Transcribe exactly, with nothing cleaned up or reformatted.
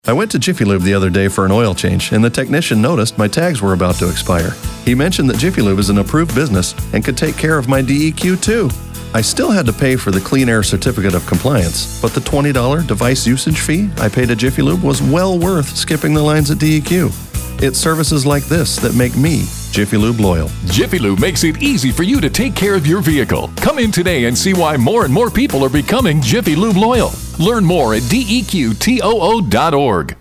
I went to Jiffy Lube the other day for an oil change, and the technician noticed my tags were about to expire. He mentioned that Jiffy Lube is an approved business and could take care of my D E Q too. I still had to pay for the Clean Air Certificate of Compliance, but the twenty dollars device usage fee I paid at Jiffy Lube was well worth skipping the lines at D E Q. It's services like this that make me Jiffy Lube loyal. Jiffy Lube makes it easy for you to take care of your vehicle. Come in today and see why more and more people are becoming Jiffy Lube loyal. Learn more at D E Q T O O dot org.